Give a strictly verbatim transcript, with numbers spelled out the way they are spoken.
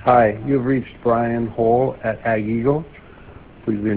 Hi, you've reached Brian Hole at Ag Eagle. Please be